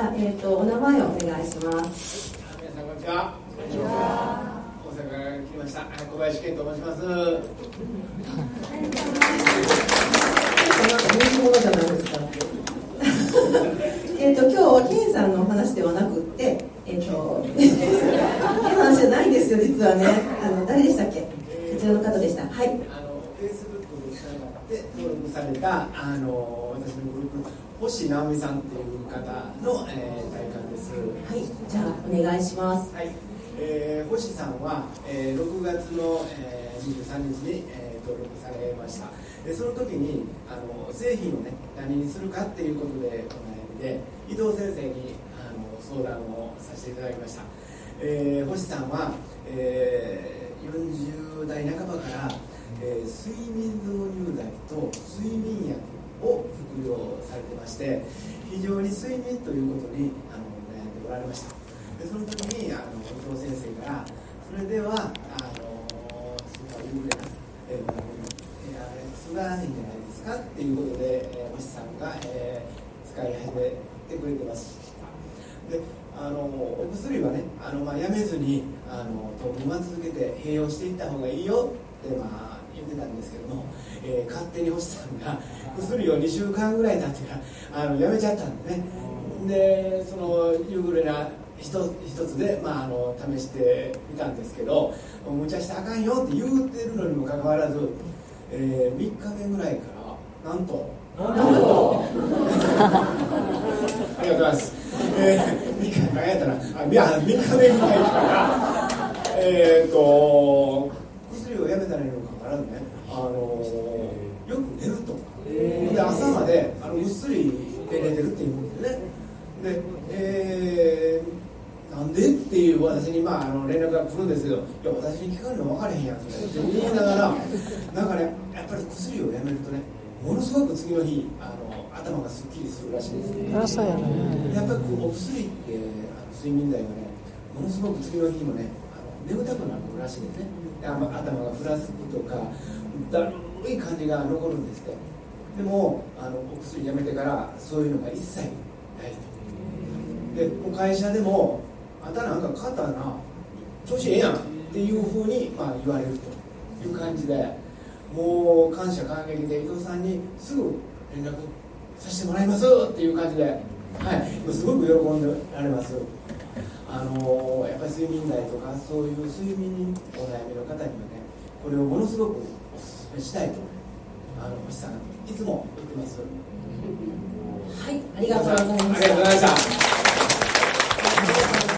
ゃあ、お名前をお願いします。 皆さんこんにちは。こんにちは。大阪から来ました小林健と申します。 人気者じゃないですか。今日は健さんのお話ではなくって、健の話じゃないんですよ、実はね。誰でしたっけ？こちらの方でした。はい。 Facebook でつながって登録された私のグループ星直美さんという方の、大観です。 はい。じゃあお願いします。 はい。星さんは、6月の、23日に、登録されました。その時に製品をね何にするかっていうことでお悩みで伊藤先生に相談をさせていただきました。星さんは、40代半ばから、睡眠導入剤と睡眠薬を服用されてまして、非常に睡眠ということに悩んでおられました。でその時に伊藤先生からそれではそれがいいんじゃないですかっていうことで、星さんが、使い始めてくれてました。でお薬はねやめずに当分は続けて併用していった方がいいよって言ってたんですけども、勝手に星さんが薬を2週間ぐらい経ってからやめちゃったんでね。でその夕暮れな一つで、試してみたんですけど、無茶したらあかんよって言うてるのにもかかわらず、3日目ぐらいからなんとありがとうございます。3日目やったら3日目ぐらいから薬をやめたらいいのかからずね、よく寝ると、で朝までぐっすり寝れてるっていうことでね。で、なんでっていう私に連絡が来るんですけど、いや私に聞かれるの分からへんやんって言いながら、なんかねやっぱり薬をやめるとね、ものすごく次の日頭がすっきりするらしいですね。 そうやね。 やっぱりお薬って睡眠剤はね、ものすごく次の日もね眠たくなるらしいですね。頭がふらつくとかだるい感じが残るんですって。でもお薬やめてからそういうのが一切ないと。でもう会社でもあんたなんか肩な調子ええやんっていうふうに言われるという感じで、もう感謝感激で伊藤さんにすぐ連絡させてもらいますっていう感じで、はい、すごく喜んでられます。やっぱり睡眠剤とかそういう睡眠にお悩みの方にはね、これをものすごくお勧めしたいと星さんいつも言ってます。 はい、ありがとうございました。 ありがとうございました。